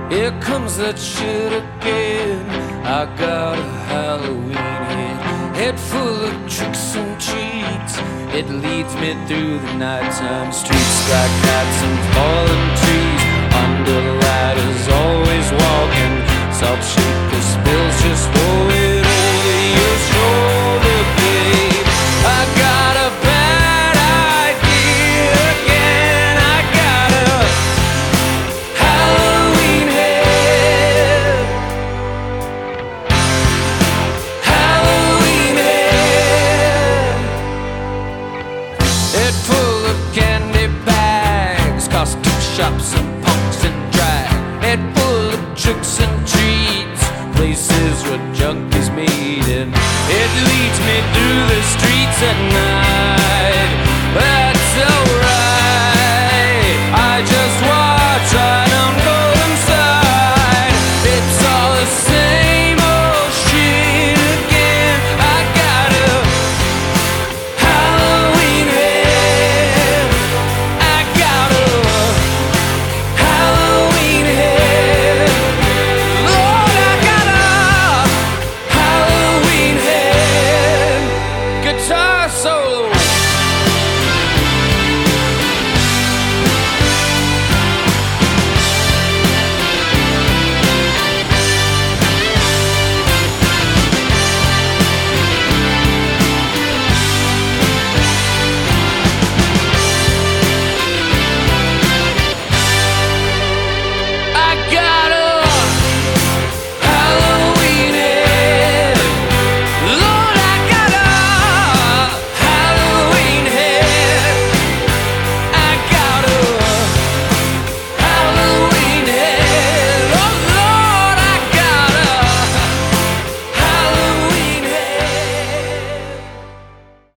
Here comes that shit again. I got a Halloween head full of tricks and treats. It leads me through the nighttime streets like cats and fallen trees. Under ladders, always walking. Salt shaker spills just roll it over your shoulder, babe. I got a bad idea again. I got a Halloween head. Halloween head. Head full of candy bags, costume shops and punks and drag. Head full of tricks and treats, places where junkies meet, and it leads me through the streets at night.